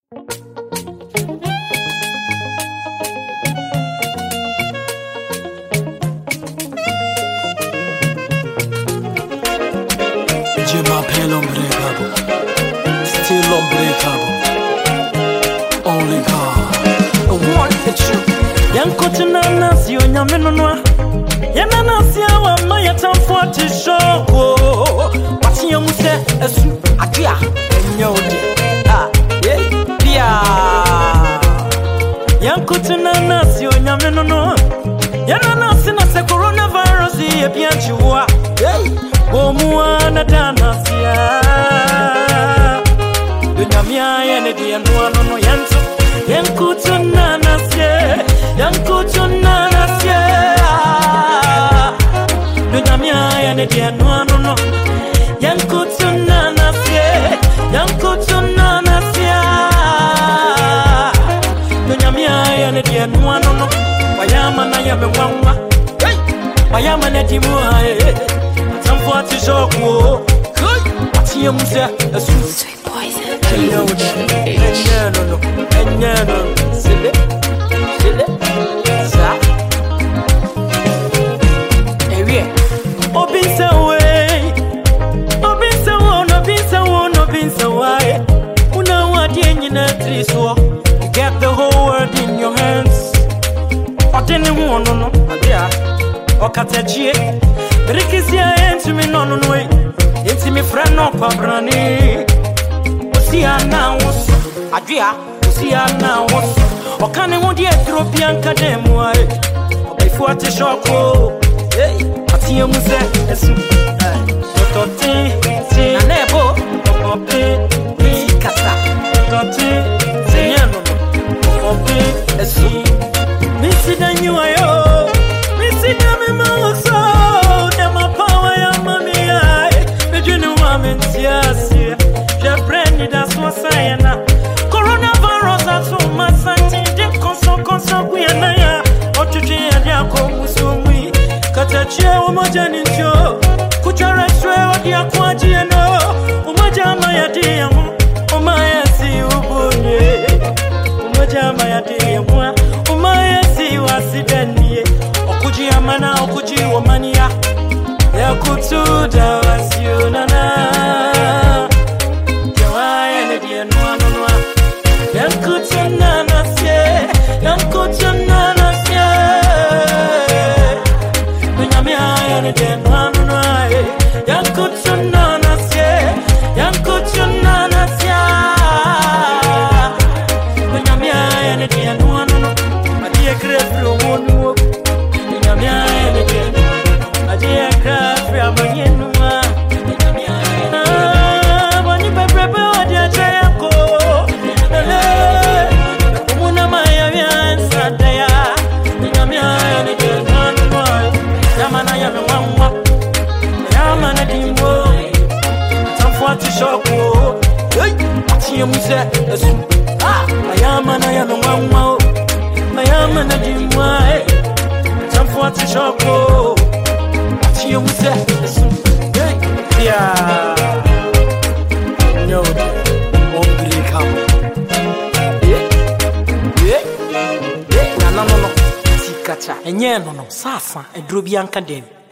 Je m'appelle Unbreakable, still unbreakable. Only God, I want the truth. Yankotina nasi onyamenonoa. Yana nasi awa maya tamfuati shoko. Wati yamuse esu akia enyode. Yeah. Yankotina nasi onyamenonoa. Yana nasi na se coronavirus ye pianchiwa. Omua na danasia. Dunyamia yene diya nuano no yanto. Yankutuna nasie. Yankutuna nasie. Dunyamia yene diya nuano no. Yankutuna nasie. Yankutuna nasie. Dunyamia yene diya nuano no. Wayama na yame wangwa. Wayama na dimua what is your quo? What's your muse? Sweet poison. No. Silly. Sa. Ewie. Obinsa way. Obinsa way. Una what yenina triswa. You get the whole world in your hands. What anyone no. Adia. Okatechie. Rikisia enti mi no way. Enti mi friend no kwabrani. Osia na wos. Adua. Osia na wos. Okane ho de Ethiopian kademu ai. Obefu ate shoko. Hey, ati emu se esu. Toti ti na nebo. Ope ti kata. Toti ti nyano. Ope esu. Misi danyu ayo. Misi dami mawoso. Je prends das wasayana coronavirus aso masanti de konso kuyana ya otuji ya ko musumi katachie umojani njo kuchara swe odi akwaji no umojama ya diamu umayasi ubunye umojama ya diamu umayasi wasidanie okuji amana okuji womania ya kutuda wasionana shoko hey ati muse esu ayama na ya mwanwa ayama na dimwa tamfo ati shoko ati muse esu hey yeah no Unbreakable yeah no tikata enye no sasa edro bi anka dem